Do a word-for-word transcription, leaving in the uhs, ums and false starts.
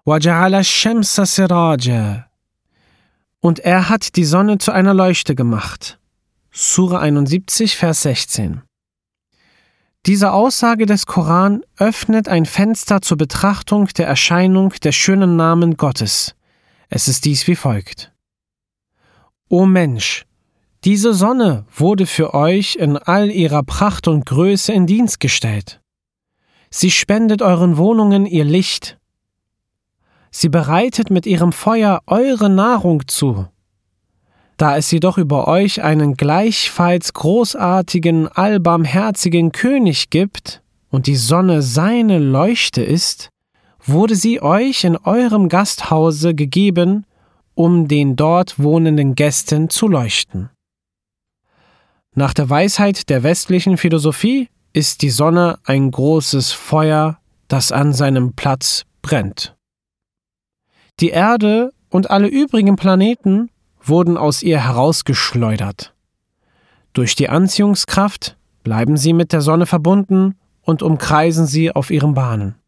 وَجَعَلَ الشَّمْسَ سِرَاجًا. Und er hat die Sonne zu einer Leuchte gemacht. Sura einundsiebzig, Vers sechzehn. Diese Aussage des Koran öffnet ein Fenster zur Betrachtung der Erscheinung der schönen Namen Gottes. Es ist dies wie folgt: O Mensch, diese Sonne wurde für euch in all ihrer Pracht und Größe in Dienst gestellt. Sie spendet euren Wohnungen ihr Licht. Sie bereitet mit ihrem Feuer eure Nahrung zu. Da es jedoch über euch einen gleichfalls großartigen, allbarmherzigen König gibt und die Sonne seine Leuchte ist, wurde sie euch in eurem Gasthause gegeben, um den dort wohnenden Gästen zu leuchten. Nach der Weisheit der westlichen Philosophie ist die Sonne ein großes Feuer, das an seinem Platz brennt. Die Erde und alle übrigen Planeten wurden aus ihr herausgeschleudert. Durch die Anziehungskraft bleiben sie mit der Sonne verbunden und umkreisen sie auf ihren Bahnen.